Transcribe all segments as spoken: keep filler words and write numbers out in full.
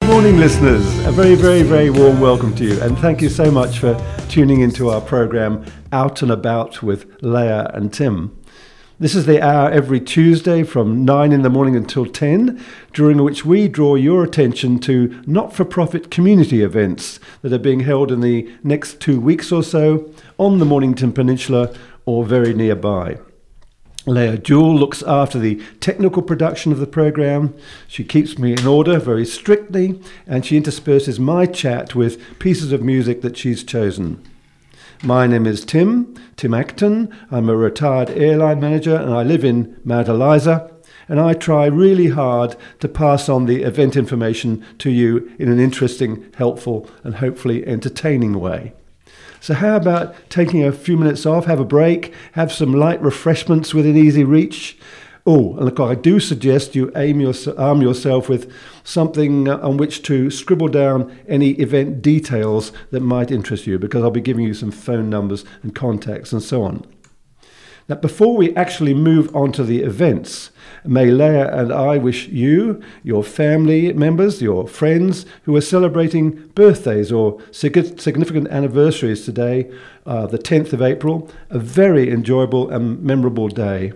morning, listeners. A very, very, very warm welcome to you. And thank you so much for tuning into our program, Out and About with Leah and Tim. This is the hour every Tuesday from nine in the morning until ten, during which we draw your attention to not-for-profit community events that are being held in the next two weeks or so on the Mornington Peninsula or very nearby. Leah Jewell looks after the technical production of the programme. She keeps me in order very strictly, and she intersperses my chat with pieces of music that she's chosen. My name is Tim, Tim Acton. I'm a retired airline manager and I live in Mount Eliza, and I try really hard to pass on the event information to you in an interesting, helpful and hopefully entertaining way. So how about taking a few minutes off, have a break, have some light refreshments within easy reach? Oh, and look, I do suggest you aim your, arm yourself with something on which to scribble down any event details that might interest you, because I'll be giving you some phone numbers and contacts and so on. Now, before we actually move on to the events, may Leah and I wish you, your family members, your friends who are celebrating birthdays or significant anniversaries today, uh, the tenth of April, a very enjoyable and memorable day.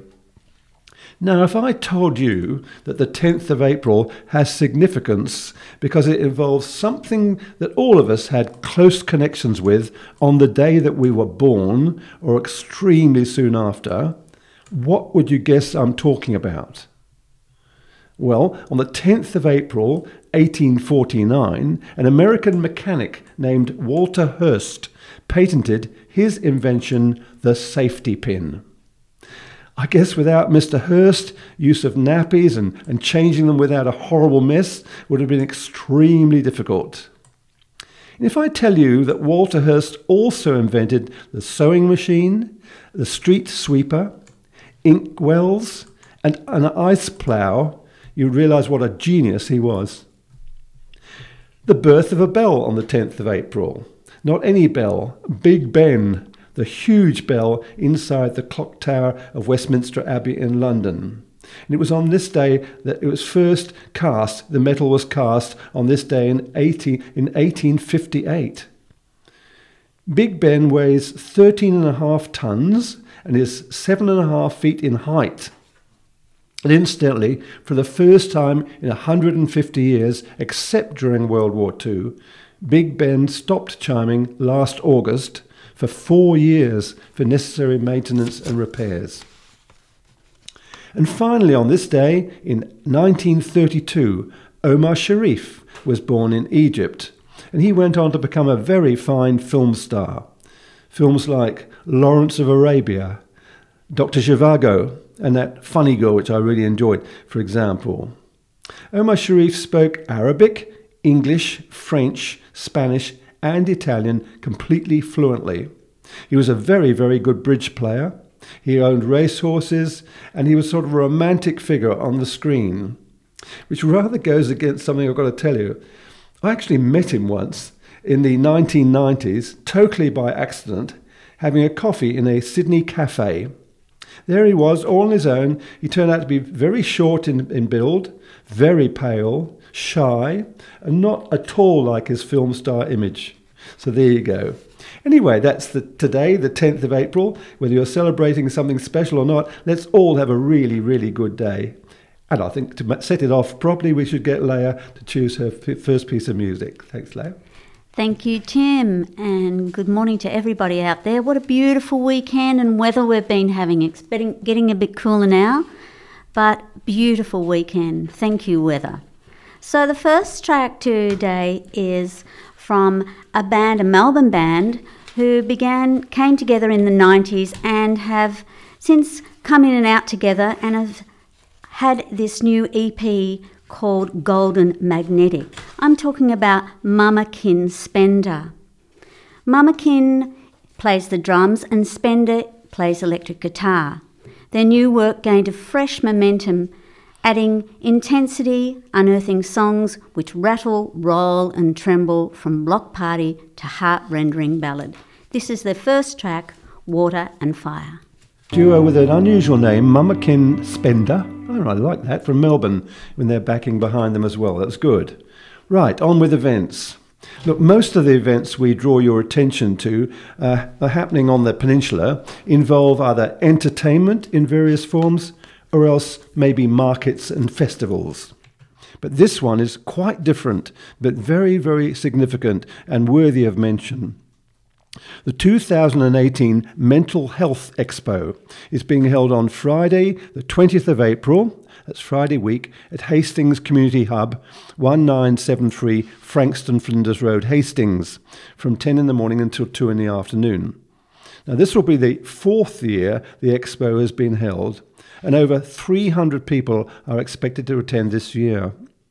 Now, if I told you that the tenth of April has significance because it involves something that all of us had close connections with on the day that we were born or extremely soon after, what would you guess I'm talking about? Well, on the tenth of April, eighteen forty-nine, an American mechanic named Walter Hurst patented his invention, the safety pin. I guess without Mister Hurst, use of nappies and, and changing them without a horrible mess would have been extremely difficult. And if I tell you that Walter Hurst also invented the sewing machine, the street sweeper, ink wells, and an ice plough, you'd realise what a genius he was. The birth of a bell on the tenth of April. Not any bell, Big Ben, the huge bell inside the clock tower of Westminster Abbey in London. And it was on this day that it was first cast, the metal was cast on this day in, eighteen fifty-eight. Big Ben weighs thirteen and a half tonnes and is seven and a half feet in height. And incidentally, for the first time in one hundred fifty years, except during World War Two, Big Ben stopped chiming last August for four years for necessary maintenance and repairs. And finally, on this day, in nineteen thirty-two, Omar Sharif was born in Egypt, and he went on to become a very fine film star. Films like Lawrence of Arabia, Doctor Zhivago, and that Funny Girl, which I really enjoyed, for example. Omar Sharif spoke Arabic, English, French, Spanish, and Italian completely fluently. He was a very, very good bridge player. He owned racehorses, and he was sort of a romantic figure on the screen, which rather goes against something I've got to tell you. I actually met him once in the nineteen nineties, totally by accident, having a coffee in a Sydney cafe. There he was, all on his own. He turned out to be very short in, in build, very pale, shy, and not at all like his film star image. So there you go. Anyway, that's the, today, the tenth of April. Whether you're celebrating something special or not, let's all have a really, really good day. And I think to set it off properly, we should get Leah to choose her f- first piece of music. Thanks, Leah. Thank you, Tim, and good morning to everybody out there. What a beautiful weekend and weather we've been having. It's getting, getting a bit cooler now, but beautiful weekend. Thank you, weather. So the first track today is from a band, a Melbourne band, who began, came together in the nineties and have since come in and out together and have had this new E P called Golden Magnetic. I'm talking about Mama Kin Spender. Mama Kin plays the drums and Spender plays electric guitar. Their new work gained a fresh momentum, adding intensity, unearthing songs which rattle, roll and tremble from block party to heart-rendering ballad. This is their first track, Water and Fire. Duo with an unusual name, Mama Kin Spender. I really like that, from Melbourne, when they're backing behind them as well. That's good. Right, on with events. Look, most of the events we draw your attention to uh, are happening on the peninsula, involve either entertainment in various forms or else maybe markets and festivals. But this one is quite different, but very, very significant and worthy of mention. The two thousand eighteen Mental Health Expo is being held on Friday, the twentieth of April, that's Friday week, at Hastings Community Hub, nineteen seventy-three Frankston Flinders Road, Hastings, from ten in the morning until two in the afternoon. Now, this will be the fourth year the expo has been held, and over three hundred people are expected to attend this year.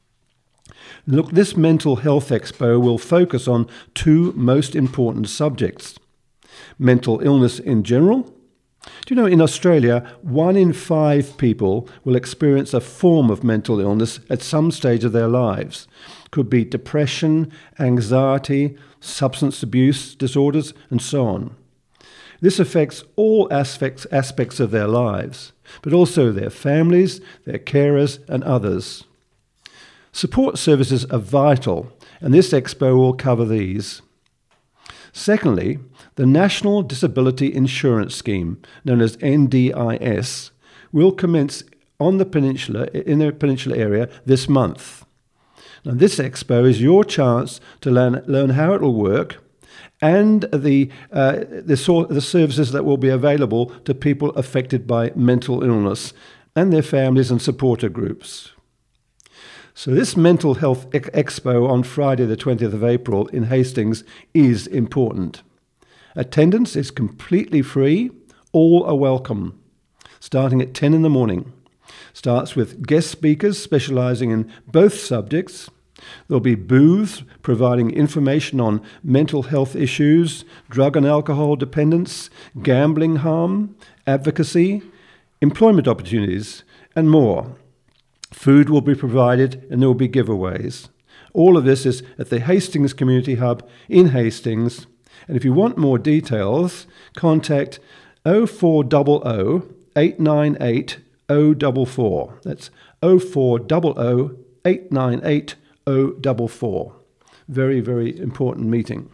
Look, this Mental Health Expo will focus on two most important subjects: mental illness in general. Do you know, in Australia, one in five people will experience a form of mental illness at some stage of their lives. Could be depression, anxiety, substance abuse disorders, and so on. This affects all aspects, aspects of their lives, but also their families, their carers, and others. Support services are vital, and this expo will cover these. Secondly, the National Disability Insurance Scheme, known as N D I S, will commence on the peninsula, in the peninsula area this month. Now, this expo is your chance to learn, learn how it will work and the, uh, the, sort, the services that will be available to people affected by mental illness and their families and supporter groups. So this Mental Health Expo on Friday the twentieth of April in Hastings is important. Attendance is completely free. All are welcome. Starting at ten in the morning. Starts with guest speakers specialising in both subjects. There'll be booths providing information on mental health issues, drug and alcohol dependence, gambling harm, advocacy, employment opportunities, and more. Food will be provided and there will be giveaways. All of this is at the Hastings Community Hub in Hastings. And if you want more details, contact oh four hundred, eight nine eight, oh four four. That's oh four hundred, eight nine eight, oh four four. Very, very important meeting.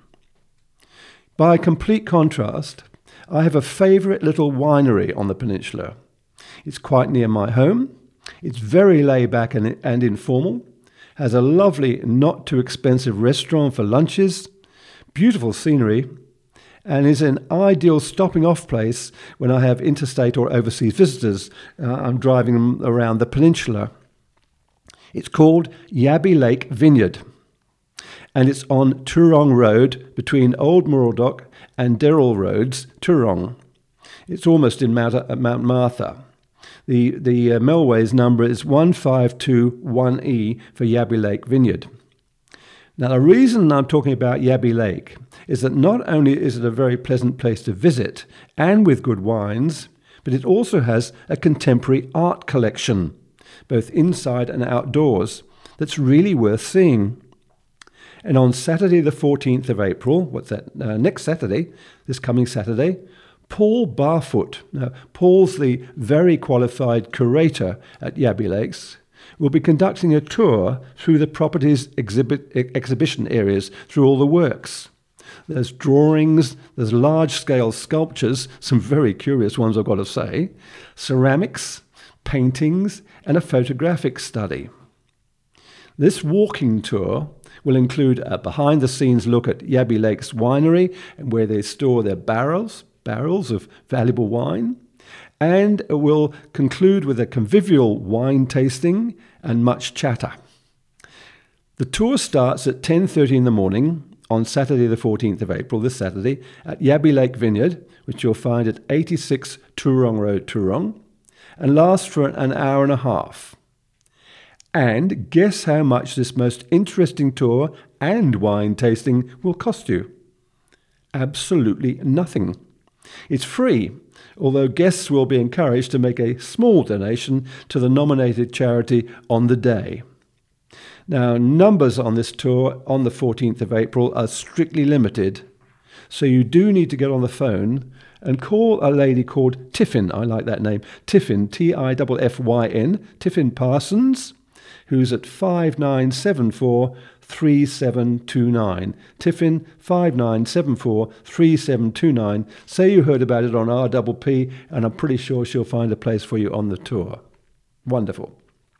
By complete contrast, I have a favourite little winery on the peninsula. It's quite near my home. It's very laid back and, and informal, has a lovely, not too expensive restaurant for lunches, beautiful scenery, and is an ideal stopping off place when I have interstate or overseas visitors. Uh, I'm driving them around the peninsula. It's called Yabby Lake Vineyard, and it's on Toorong Road between Old Muraldock and Derrill Roads, Toorong. It's almost in Mount, uh, Mount Martha. The, the uh, Melways number is one five two one E for Yabby Lake Vineyard. Now, the reason I'm talking about Yabby Lake is that not only is it a very pleasant place to visit and with good wines, but it also has a contemporary art collection, both inside and outdoors, that's really worth seeing. And on Saturday the fourteenth of April, what's that, uh, next Saturday, this coming Saturday, Paul Barfoot, now Paul's the very qualified curator at Yabby Lakes, will be conducting a tour through the property's exhibit, exhibition areas, through all the works. There's drawings, there's large-scale sculptures, some very curious ones I've got to say, ceramics, paintings, and a photographic study. This walking tour will include a behind-the-scenes look at Yabby Lakes Winery and where they store their barrels, barrels of valuable wine, and will conclude with a convivial wine tasting and much chatter. The tour starts at ten thirty in the morning on Saturday the fourteenth of April, this Saturday, at Yabby Lake Vineyard, which you'll find at eighty-six Toorong Road, Toorong, and lasts for an hour and a half. And guess how much this most interesting tour and wine tasting will cost you? Absolutely nothing. It's free, although guests will be encouraged to make a small donation to the nominated charity on the day. Now, numbers on this tour on the fourteenth of April are strictly limited, so you do need to get on the phone and call a lady called Tiffin, I like that name, Tiffin, T I F F Y N, Tiffin Parsons, who's at five nine seven four, three seven two nine. Tiffin five nine seven four three seven two nine. Say you heard about it on R P P, and I'm pretty sure she'll find a place for you on the tour. Wonderful.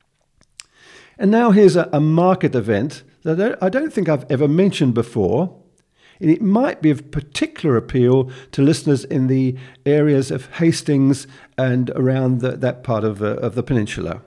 And now here's a, a market event that I don't, I don't think I've ever mentioned before. And it might be of particular appeal to listeners in the areas of Hastings and around the, that part of, uh, of the peninsula.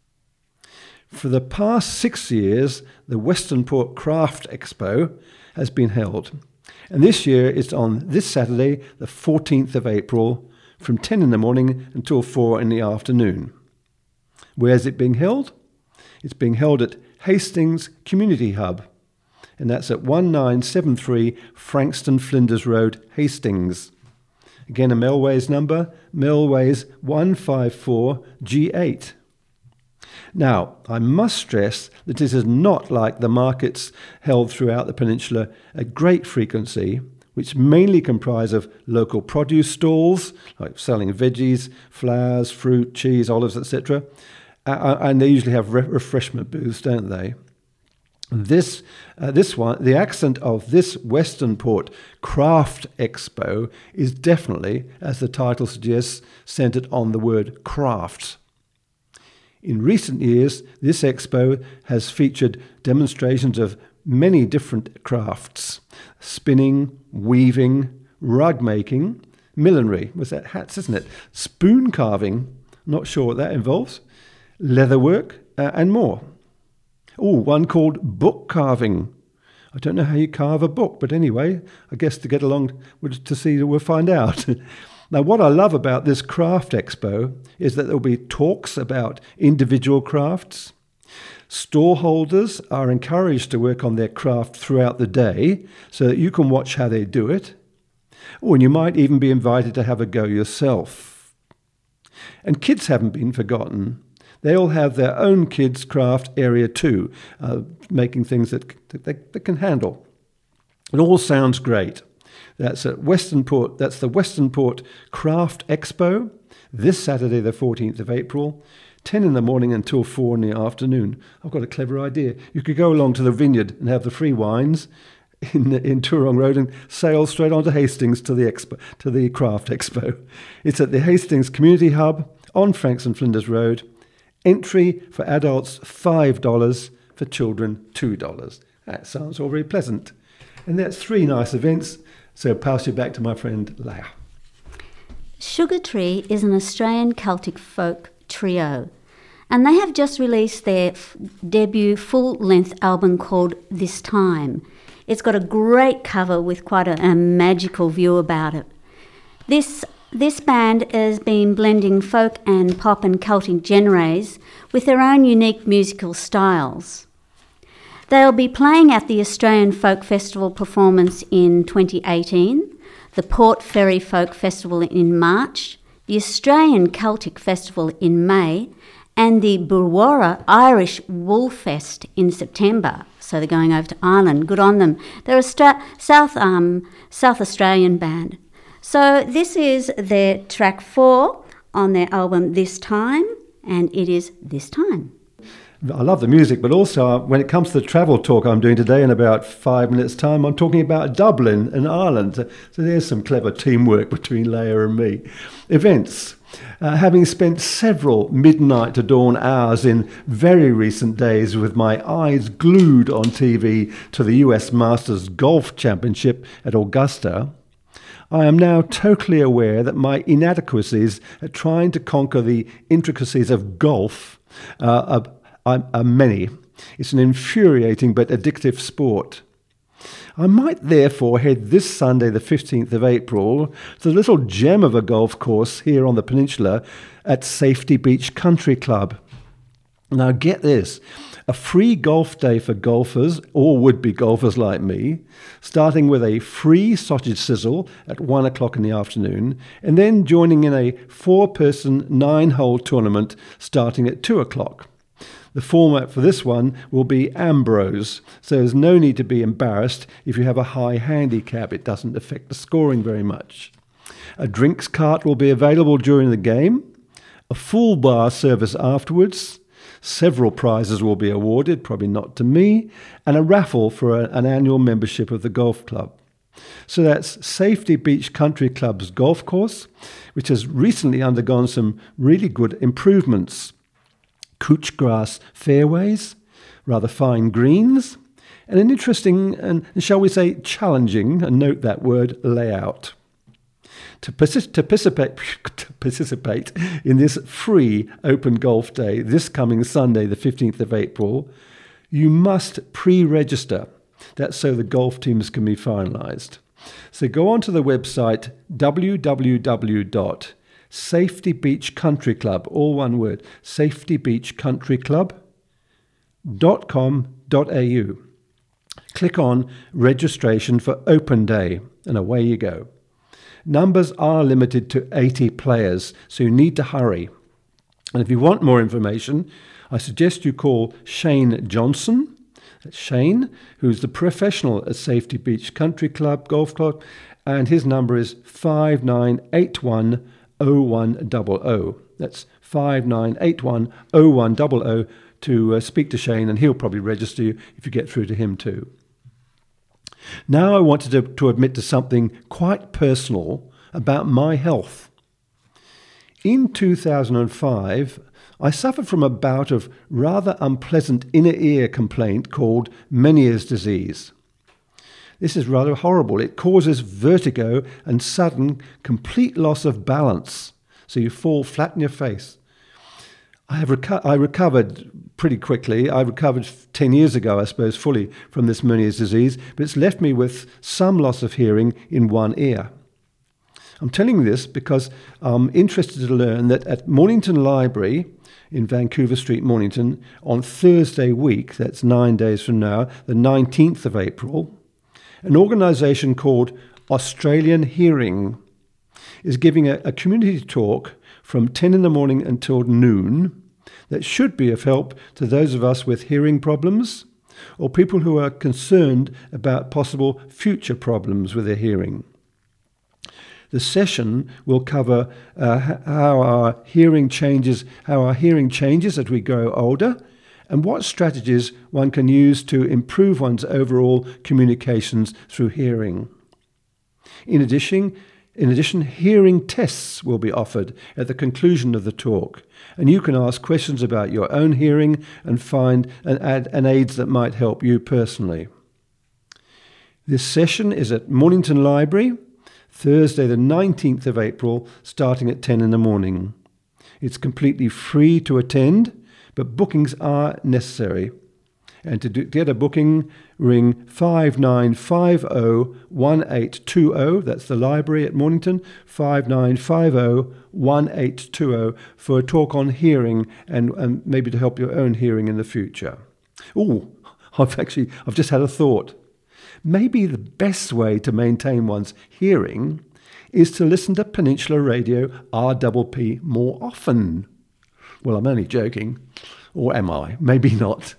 For the past six years, the Western Port Craft Expo has been held. And this year it's on this Saturday, the fourteenth of April, from ten in the morning until four in the afternoon. Where is it being held? It's being held at Hastings Community Hub, and that's at nineteen seventy-three Frankston Flinders Road, Hastings. Again, a Melways number, Melways one five four G eight. Now, I must stress that this is not like the markets held throughout the peninsula at great frequency, which mainly comprise of local produce stalls, like selling veggies, flowers, fruit, cheese, olives, et cetera. Uh, and they usually have re- refreshment booths, don't they? This, uh, this one, the accent of this Western Port Craft Expo is definitely, as the title suggests, centered on the word crafts. In recent years, this expo has featured demonstrations of many different crafts: spinning, weaving, rug making, millinery, was that hats, isn't it? Spoon carving, not sure what that involves, leatherwork, uh, and more. Oh, one called book carving. I don't know how you carve a book, but anyway, I guess to get along to see, we'll find out. Now, what I love about this craft expo is that there will be talks about individual crafts. Storeholders are encouraged to work on their craft throughout the day so that you can watch how they do it. Oh, and you might even be invited to have a go yourself. And kids haven't been forgotten. They all have their own kids' craft area too, uh, making things that, that they, they can handle. It all sounds great. That's at Western Port. That's the Western Port Craft Expo, this Saturday, the fourteenth of April, ten in the morning until four in the afternoon. I've got a clever idea. You could go along to the vineyard and have the free wines in in Toorong Road and sail straight on to Hastings to the expo, to the Craft Expo. It's at the Hastings Community Hub on Frankston Flinders Road. Entry for adults five dollars, for children two dollars. That sounds all very pleasant. And that's three nice events. So pass you back to my friend Leah. Sugar Tree is an Australian Celtic folk trio, and they have just released their f- debut full-length album called This Time. It's got a great cover with quite a, a magical view about it. This this band has been blending folk and pop and Celtic genres with their own unique musical styles. They'll be playing at the Australian Folk Festival performance in twenty eighteen, the Port Fairy Folk Festival in March, the Australian Celtic Festival in May, and the Burwara Irish Wool Fest in September. So they're going over to Ireland. Good on them. They're a sta- South um, South Australian band. So this is their track four on their album This Time, and it is This Time. I love the music, but also uh, when it comes to the travel talk I'm doing today in about five minutes' time, I'm talking about Dublin and Ireland. So, so there's some clever teamwork between Leah and me. Events. Uh, having spent several midnight to dawn hours in very recent days with my eyes glued on T V to the U S Masters Golf Championship at Augusta, I am now totally aware that my inadequacies at trying to conquer the intricacies of golf uh, are Are, are many. It's an infuriating but addictive sport. I might therefore head this Sunday, the fifteenth of April, to the little gem of a golf course here on the peninsula at Safety Beach Country Club. Now get this, a free golf day for golfers, or would-be golfers like me, starting with a free sausage sizzle at one o'clock in the afternoon, and then joining in a four-person, nine-hole tournament starting at two o'clock. The format for this one will be Ambrose, so there's no need to be embarrassed if you have a high handicap. It doesn't affect the scoring very much. A drinks cart will be available during the game, a full bar service afterwards, Several prizes will be awarded, probably not to me, and a raffle for a, an annual membership of the golf club. So that's Safety Beach Country Club's golf course, which has recently undergone some really good improvements. Couch grass fairways, rather fine greens, and an interesting and, shall we say, challenging, and note that word, layout. To, partic- to, participate, to participate in this free open golf day this coming Sunday, the fifteenth of April, you must pre-register. That's so the golf teams can be finalised. So go onto the website w w w dot safety beach country club, all one word, safety beach country club dot com dot a u. Click on registration for open day and away you go. Numbers are limited to eighty players, so you need to hurry. And if you want more information, I suggest you call Shane Johnson. That's Shane, who's the professional at Safety Beach Country Club Golf Club, and his number is five nine eight one oh one zero zero. That's five nine eight one oh one zero zero to uh, speak to Shane, and he'll probably register you if you get through to him too. Now I wanted to, to admit to something quite personal about my health. In two thousand five, I suffered from a bout of rather unpleasant inner ear complaint called Meniere's disease. This is rather horrible. It causes vertigo and sudden, complete loss of balance, so you fall flat in your face. I have reco- I recovered pretty quickly. I recovered ten years ago, I suppose, fully from this Meniere's disease, but it's left me with some loss of hearing in one ear. I'm telling you this because I'm interested to learn that at Mornington Library in Vancouver Street, Mornington, on Thursday week, that's nine days from now, the nineteenth of April, an organisation called Australian Hearing is giving a, a community talk from ten in the morning until noon that should be of help to those of us with hearing problems or people who are concerned about possible future problems with their hearing. The session will cover uh, how our hearing changes, how our hearing changes as we grow older, and what strategies one can use to improve one's overall communications through hearing. In addition, in addition, hearing tests will be offered at the conclusion of the talk, and you can ask questions about your own hearing and find an, ad, an aids that might help you personally. This session is at Mornington Library, Thursday the nineteenth of April, starting at ten in the morning. It's completely free to attend, but bookings are necessary. And to do, get a booking, ring five nine five oh one eight two oh, that's the library at Mornington, five nine five oh one eight two oh, for a talk on hearing and, and maybe to help your own hearing in the future. Oh, I've actually, I've just had a thought. Maybe the best way to maintain one's hearing is to listen to Peninsula Radio R P P more often. Well, I'm only joking. Or am I? Maybe not.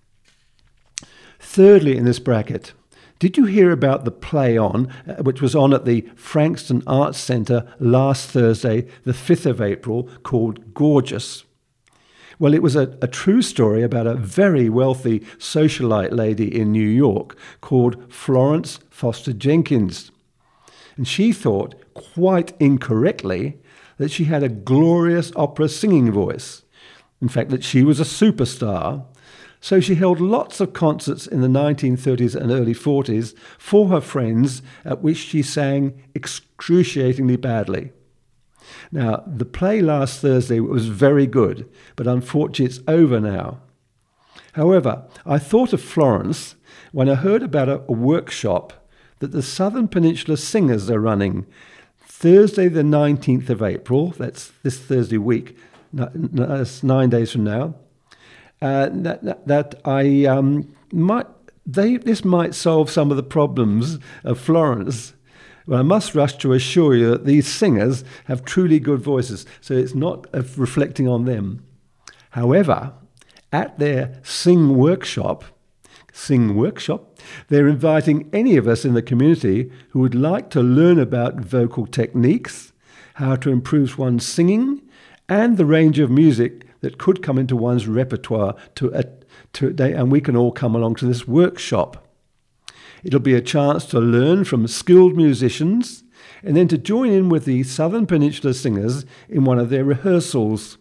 Thirdly in this bracket, did you hear about the play on, uh, which was on at the Frankston Arts Centre last Thursday, the fifth of April, called Gorgeous? Well, it was a, a true story about a very wealthy socialite lady in New York called Florence Foster Jenkins. And she thought, quite incorrectly, that she had a glorious opera singing voice. In fact, that she was a superstar. So she held lots of concerts in the nineteen thirties and early forties for her friends, at which she sang excruciatingly badly. Now, the play last Thursday was very good, but unfortunately it's over now. However, I thought of Florence when I heard about a, a workshop that the Southern Peninsula Singers are running Thursday the nineteenth of April, that's this Thursday week, that's nine days from now, uh, that, that, that I um, might, they, this might solve some of the problems of Florence. Well, I must rush to assure you that these singers have truly good voices, so it's not uh, reflecting on them. However, at their sing workshop, sing workshop, they're inviting any of us in the community who would like to learn about vocal techniques, how to improve one's singing, and the range of music that could come into one's repertoire to, uh, to and we can all come along to this workshop. It'll be a chance to learn from skilled musicians and then to join in with the Southern Peninsula Singers in one of their rehearsals.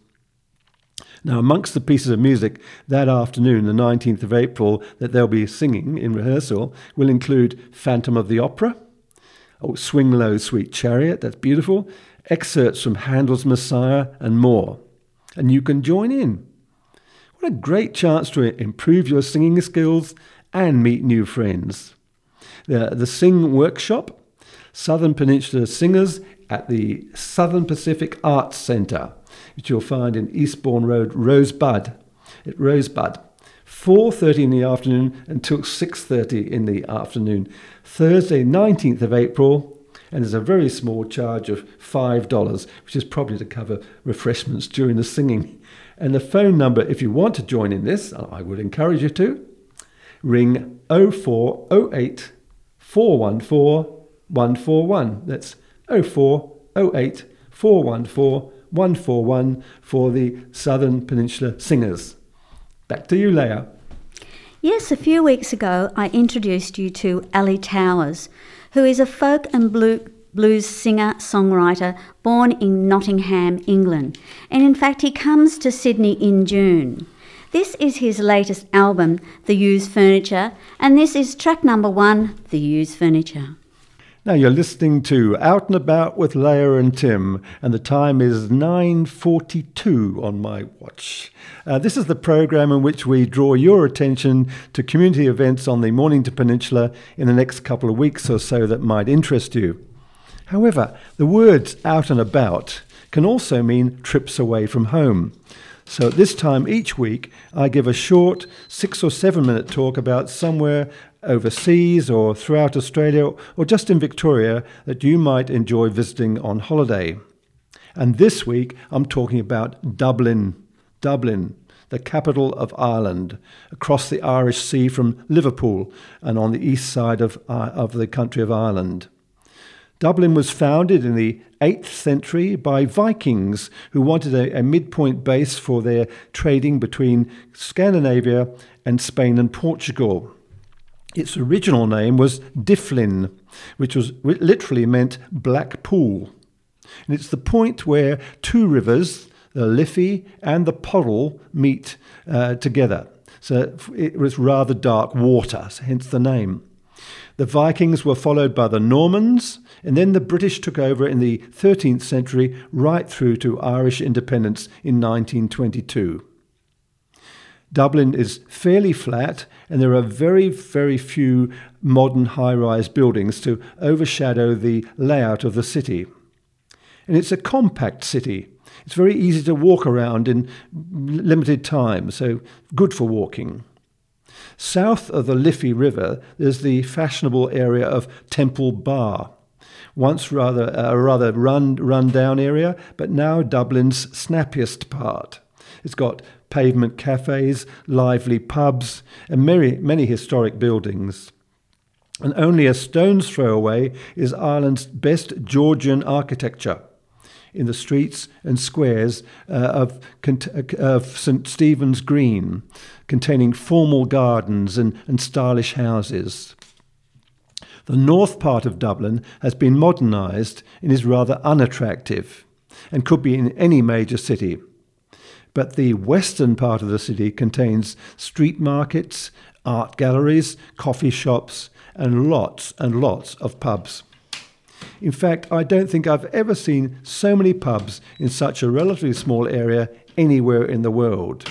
Now, amongst the pieces of music that afternoon, the nineteenth of April, that they'll be singing in rehearsal will include Phantom of the Opera, oh, Swing Low, Sweet Chariot, that's beautiful, excerpts from Handel's Messiah and more. And you can join in. What a great chance to improve your singing skills and meet new friends. The, the Sing Workshop, Southern Peninsula Singers at the Southern Pacific Arts Centre, which you'll find in Eastbourne Road, Rosebud, at Rosebud, four thirty in the afternoon until six thirty in the afternoon, Thursday, nineteenth of April, and there's a very small charge of five dollars, which is probably to cover refreshments during the singing. And the phone number, if you want to join in this, I would encourage you to, ring oh four oh eight, four one four, one four one. That's oh four oh eight, four one four, one four one for the Southern Peninsula Singers. Back to you, Leah. Yes, a few weeks ago I introduced you to Ali Towers, who is a folk and blues singer-songwriter born in Nottingham, England. And in fact, he comes to Sydney in June. This is his latest album, The Used Furniture, and this is track number one, The Used Furniture. Now you're listening to Out and About with Leah and Tim, and the time is nine forty-two on my watch. Uh, this is the program in which we draw your attention to community events on the Mornington Peninsula in the next couple of weeks or so that might interest you. However, the words out and about can also mean trips away from home. So at this time each week, I give a short six or seven minute talk about somewhere overseas or throughout Australia or just in Victoria that you might enjoy visiting on holiday. And this week, I'm talking about Dublin, Dublin, the capital of Ireland, across the Irish Sea from Liverpool and on the east side of, uh, of the country of Ireland. Dublin was founded in the eighth century by Vikings who wanted a, a midpoint base for their trading between Scandinavia and Spain and Portugal. Its original name was Dyflin, which was which literally meant black pool. And it's the point where two rivers, the Liffey and the Poddle, meet uh, together. So it was rather dark water, hence the name. The Vikings were followed by the Normans, and then the British took over in the thirteenth century right through to Irish independence in nineteen twenty-two. Dublin is fairly flat, and there are very, very few modern high-rise buildings to overshadow the layout of the city. And it's a compact city. It's very easy to walk around in limited time, so good for walking. South of the Liffey River, there's the fashionable area of Temple Bar, once rather a rather run, run-down area, but now Dublin's snappiest part. It's got pavement cafes, lively pubs, and many, many historic buildings. And only a stone's throw away is Ireland's best Georgian architecture in the streets and squares uh, of, of St Stephen's Green, containing formal gardens and, and stylish houses. The north part of Dublin has been modernised and is rather unattractive and could be in any major city. But the western part of the city contains street markets, art galleries, coffee shops, and lots and lots of pubs. In fact, I don't think I've ever seen so many pubs in such a relatively small area anywhere in the world.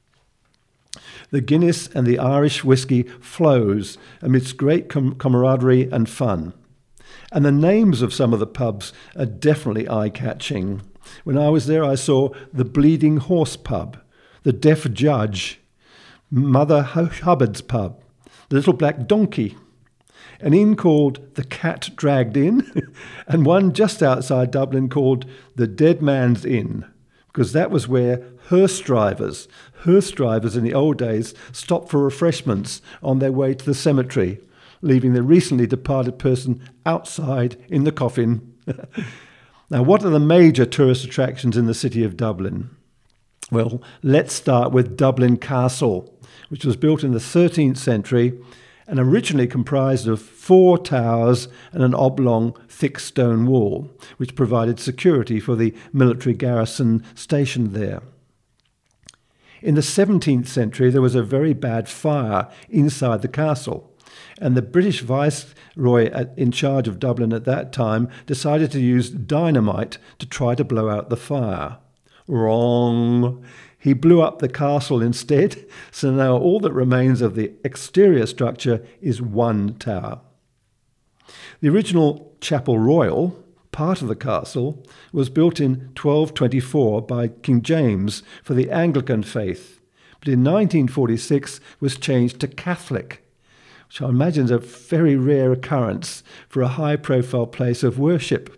The Guinness and the Irish whiskey flows amidst great com- camaraderie and fun. And the names of some of the pubs are definitely eye-catching. When I was there, I saw the Bleeding Horse Pub, the Deaf Judge, Mother Hubbard's Pub, the Little Black Donkey, an inn called the Cat Dragged Inn, and one just outside Dublin called the Dead Man's Inn, because that was where hearse drivers, hearse drivers in the old days stopped for refreshments on their way to the cemetery, leaving the recently departed person outside in the coffin. Now, what are the major tourist attractions in the city of Dublin? Well, let's start with Dublin Castle, which was built in the thirteenth century and originally comprised of four towers and an oblong, thick stone wall, which provided security for the military garrison stationed there. In the seventeenth century, there was a very bad fire inside the castle, and the British viceroy at, in charge of Dublin at that time decided to use dynamite to try to blow out the fire. Wrong. He blew up the castle instead, so now all that remains of the exterior structure is one tower. The original Chapel Royal, part of the castle, was built in twelve twenty-four by King James for the Anglican faith, but in nineteen forty-six was changed to Catholic, which I imagine is a very rare occurrence for a high-profile place of worship.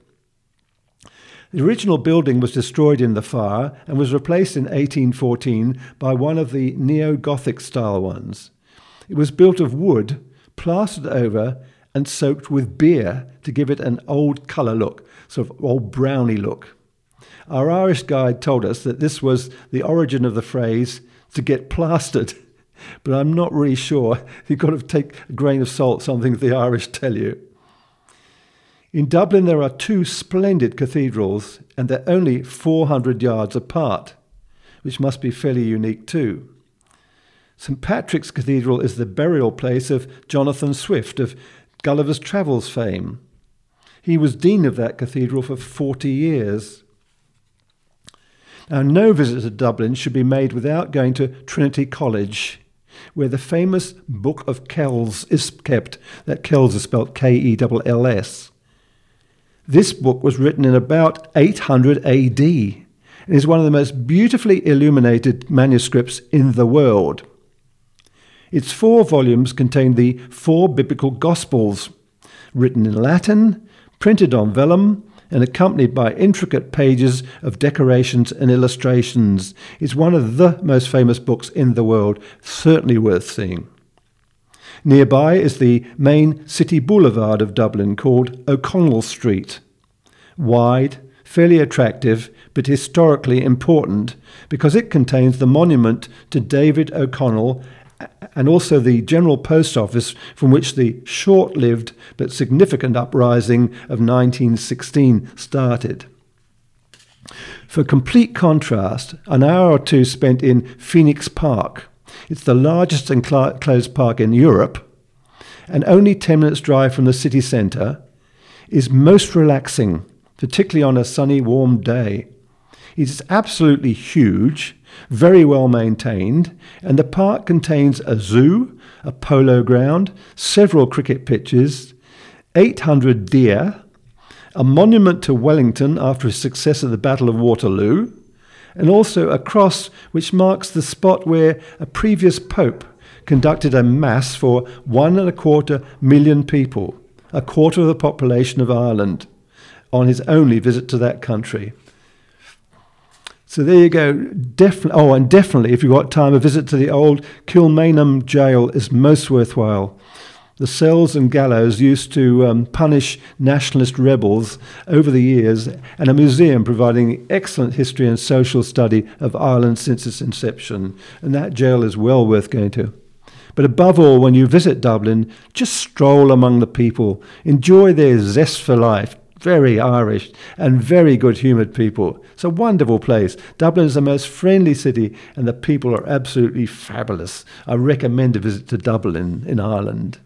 The original building was destroyed in the fire and was replaced in eighteen fourteen by one of the neo-Gothic style ones. It was built of wood, plastered over and soaked with beer to give it an old colour look, sort of old browny look. Our Irish guide told us that this was the origin of the phrase, to get plastered, but I'm not really sure. You've got to take a grain of salt, something the Irish tell you. In Dublin there are two splendid cathedrals, and they're only four hundred yards apart, which must be fairly unique too. Saint Patrick's Cathedral is the burial place of Jonathan Swift of Gulliver's Travels fame. He was dean of that cathedral for forty years. Now, no visit to Dublin should be made without going to Trinity College, where the famous Book of Kells is kept. That Kells is spelled K E L L S. This book was written in about eight hundred A D and is one of the most beautifully illuminated manuscripts in the world. Its four volumes contain the four biblical Gospels, written in Latin, printed on vellum, and accompanied by intricate pages of decorations and illustrations. It's one of the most famous books in the world, certainly worth seeing. Nearby is the main city boulevard of Dublin called O'Connell Street. Wide, fairly attractive, but historically important because it contains the monument to David O'Connell and also the General Post Office from which the short-lived but significant uprising of nineteen sixteen started. For complete contrast, an hour or two spent in Phoenix Park. It's the largest enclosed park in Europe, and only ten minutes drive from the city centre, is most relaxing, particularly on a sunny, warm day. It is absolutely huge, very well maintained, and the park contains a zoo, a polo ground, several cricket pitches, eight hundred deer, a monument to Wellington after his success at the Battle of Waterloo, and also a cross which marks the spot where a previous pope conducted a mass for one and a quarter million people, a quarter of the population of Ireland, on his only visit to that country. So there you go. Definitely. Oh, and definitely, if you've got time, a visit to the old Kilmainham jail is most worthwhile. The cells and gallows used to um, punish nationalist rebels over the years, and a museum providing excellent history and social study of Ireland since its inception. And that jail is well worth going to. But above all, when you visit Dublin, just stroll among the people. Enjoy their zest for life. Very Irish and very good-humoured people. It's a wonderful place. Dublin is the most friendly city, and the people are absolutely fabulous. I recommend a visit to Dublin in Ireland.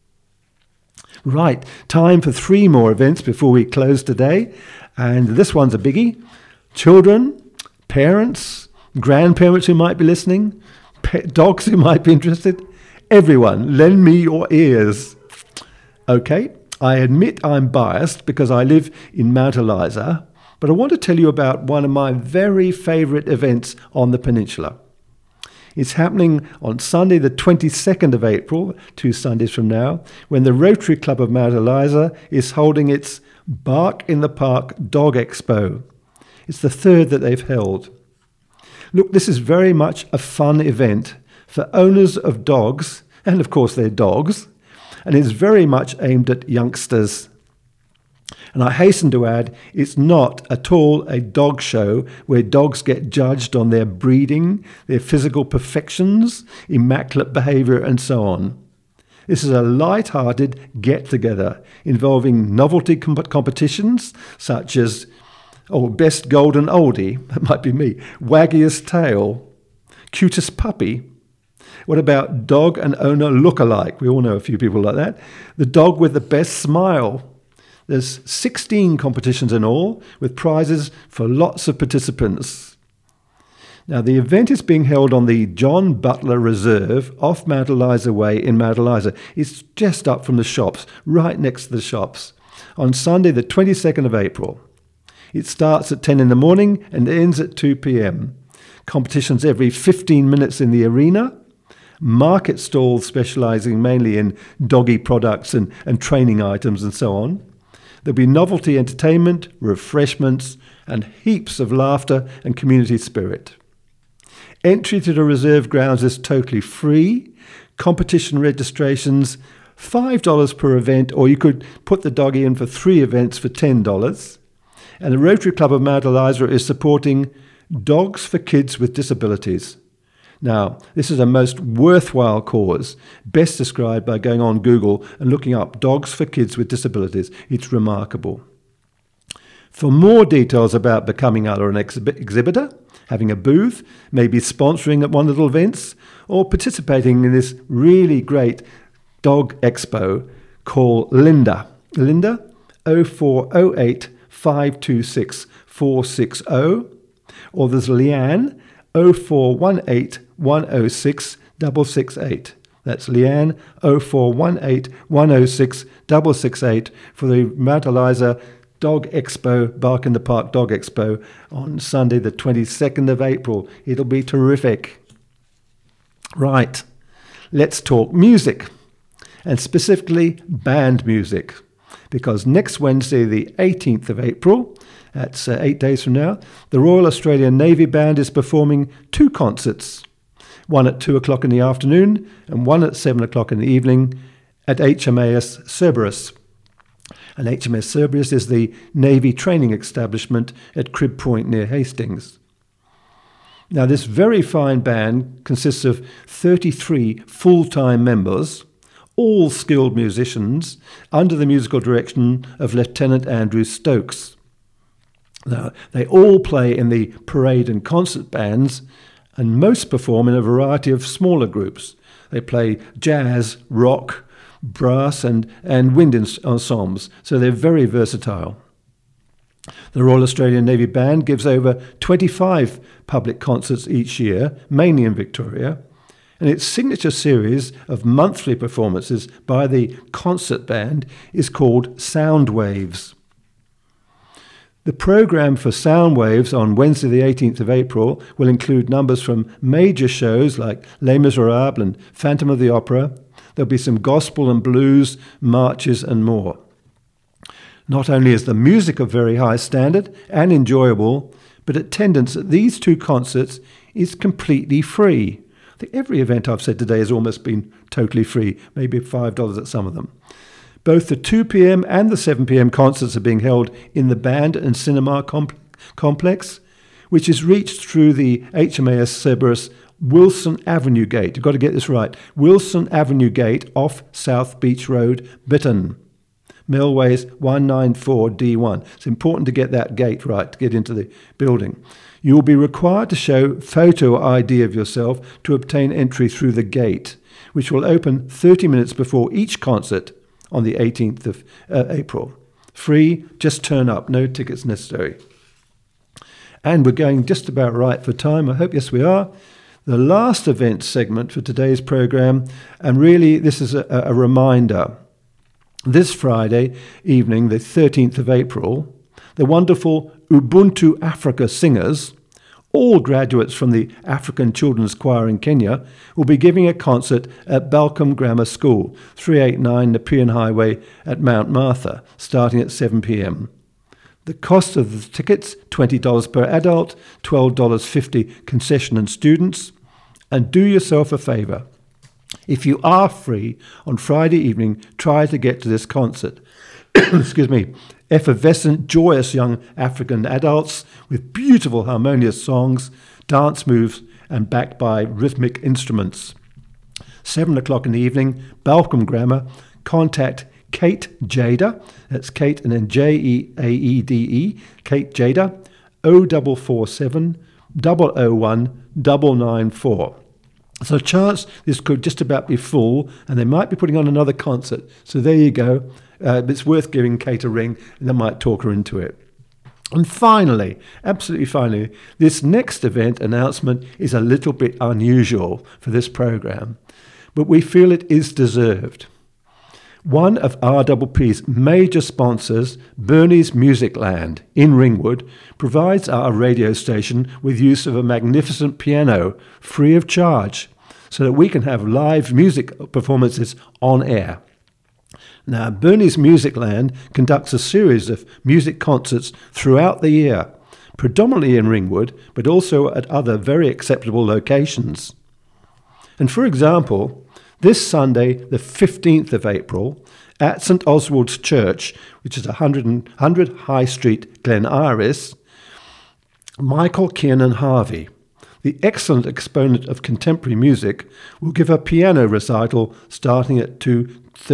Right, time for three more events before we close today. And this one's a biggie. Children, parents, grandparents who might be listening, pet dogs who might be interested. Everyone, lend me your ears. Okay, I admit I'm biased because I live in Mount Eliza, but I want to tell you about one of my very favourite events on the peninsula. It's happening on Sunday the twenty-second of April, two Sundays from now, when the Rotary Club of Mount Eliza is holding its Bark in the Park Dog Expo. It's the third that they've held. Look, this is very much a fun event for owners of dogs, and of course they're dogs, and it's very much aimed at youngsters. And I hasten to add, it's not at all a dog show where dogs get judged on their breeding, their physical perfections, immaculate behaviour and so on. This is a light-hearted get-together involving novelty comp- competitions such as, oh, best golden oldie, that might be me, waggiest tail, cutest puppy. What about dog and owner look-alike? We all know a few people like that. The dog with the best smile. There's sixteen competitions in all, with prizes for lots of participants. Now, the event is being held on the John Butler Reserve off Mount Eliza Way in Mount Eliza. It's just up from the shops, right next to the shops, on Sunday, the twenty-second of April. It starts at ten in the morning and ends at two p.m. Competitions every fifteen minutes in the arena. Market stalls specialising mainly in doggy products and, and training items and so on. There'll be novelty entertainment, refreshments, and heaps of laughter and community spirit. Entry to the reserve grounds is totally free. Competition registrations, five dollars per event, or you could put the doggy in for three events for ten dollars. And the Rotary Club of Mount Eliza is supporting Dogs for Kids with Disabilities. Now, this is a most worthwhile cause, best described by going on Google and looking up Dogs for Kids with Disabilities. It's remarkable. For more details about becoming either an exhib- exhibitor, having a booth, maybe sponsoring at one of the events, or participating in this really great dog expo, call Linda. Linda, oh four oh eight, five two six, four six oh, or there's Leanne, oh four one eight, one oh six, six six eight. That's Leanne, oh four one eight, one oh six, six six eight for the Mount Eliza Dog Expo, Bark in the Park Dog Expo on Sunday the twenty-second of April. It'll be terrific. Right, let's talk music, and specifically band music, because next Wednesday the eighteenth of April, that's uh, eight days from now, the Royal Australian Navy Band is performing two concerts, one at two o'clock in the afternoon and one at seven o'clock in the evening at H M A S Cerberus. And H M A S Cerberus is the Navy training establishment at Crib Point near Hastings. Now, this very fine band consists of thirty-three full-time members, all skilled musicians, under the musical direction of Lieutenant Andrew Stokes. Now, they all play in the parade and concert bands, and most perform in a variety of smaller groups. They play jazz, rock, brass and, and wind ensembles, so they're very versatile. The Royal Australian Navy Band gives over twenty-five public concerts each year, mainly in Victoria, and its signature series of monthly performances by the concert band is called Soundwaves. The programme for Soundwaves on Wednesday the eighteenth of April will include numbers from major shows like Les Miserables and Phantom of the Opera. There'll be some gospel and blues, marches and more. Not only is the music of very high standard and enjoyable, but attendance at these two concerts is completely free. I think every event I've said today has almost been totally free, maybe five dollars at some of them. Both the two p.m. and the seven p.m. concerts are being held in the Band and Cinema comp- Complex, which is reached through the H M A S Cerberus Wilson Avenue Gate. You've got to get this right. Wilson Avenue Gate off South Beach Road, Bitton. Millways one nine four D one. It's important to get that gate right to get into the building. You will be required to show photo I D of yourself to obtain entry through the gate, which will open thirty minutes before each concert on the eighteenth of uh, April. Free, just turn up, no tickets necessary. And we're going just about right for time. I hope, yes, we are. The last event segment for today's programme, and really this is a, a reminder. This Friday evening, the thirteenth of April, the wonderful Ubuntu Africa singers, all graduates from the African Children's Choir in Kenya, will be giving a concert at Balcombe Grammar School, three eighty-nine Nepean Highway at Mount Martha, starting at seven p.m. The cost of the tickets, twenty dollars per adult, twelve dollars fifty concession and students. And do yourself a favour. If you are free on Friday evening, try to get to this concert. excuse me, effervescent, joyous young African adults with beautiful harmonious songs, dance moves, and backed by rhythmic instruments. Seven o'clock in the evening, Balcombe Grammar. Contact Kate Jada, that's Kate and then J E A E D E, Kate Jada, oh four four seven, double oh one, double nine four. So a chance this could just about be full, and they might be putting on another concert. So there you go. Uh, it's worth giving Kate a ring, and they might talk her into it. And finally, absolutely finally, this next event announcement is a little bit unusual for this program, but we feel it is deserved. One of R P P's major sponsors, Bernie's Music Land in Ringwood, provides our radio station with use of a magnificent piano free of charge so that we can have live music performances on air. Now, Bernie's Music Land conducts a series of music concerts throughout the year, predominantly in Ringwood, but also at other very acceptable locations. And for example, this Sunday, the fifteenth of April, at St Oswald's Church, which is one hundred High Street, Glen Iris, Michael Kiernan Harvey, the excellent exponent of contemporary music, will give a piano recital starting at two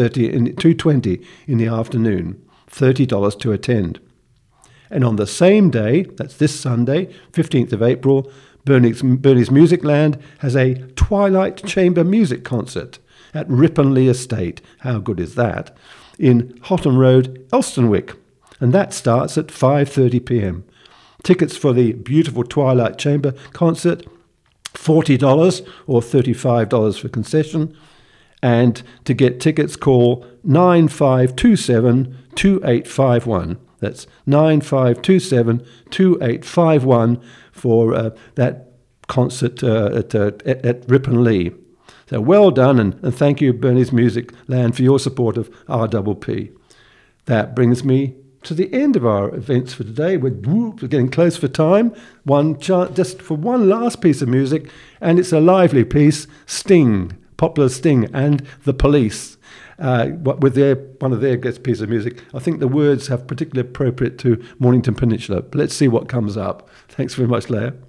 twenty in the afternoon, thirty dollars to attend. And on the same day, that's this Sunday, fifteenth of April, Bernie's, Bernie's Music Land has a Twilight Chamber music concert at Ripponlea Estate. How good is that? In Hotham Road, Elstonwick. And that starts at five thirty p.m. Tickets for the beautiful Twilight Chamber concert, forty dollars or thirty-five dollars for concession. And to get tickets, call nine five two seven, two eight five one. That's nine five two seven, two eight five one for uh, that concert uh, at, uh, at, at Ripponlea. So well done, and, and thank you, Bernie's Music Land, for your support of R P P. That brings me to the end of our events for today. We're, we're getting close for time. One chance, just for one last piece of music, and it's a lively piece, Sting, Popular Sting and the Police. Uh, with their one of their guest piece of music. I think the words have particularly appropriate to Mornington Peninsula. But let's see what comes up. Thanks very much, Leah.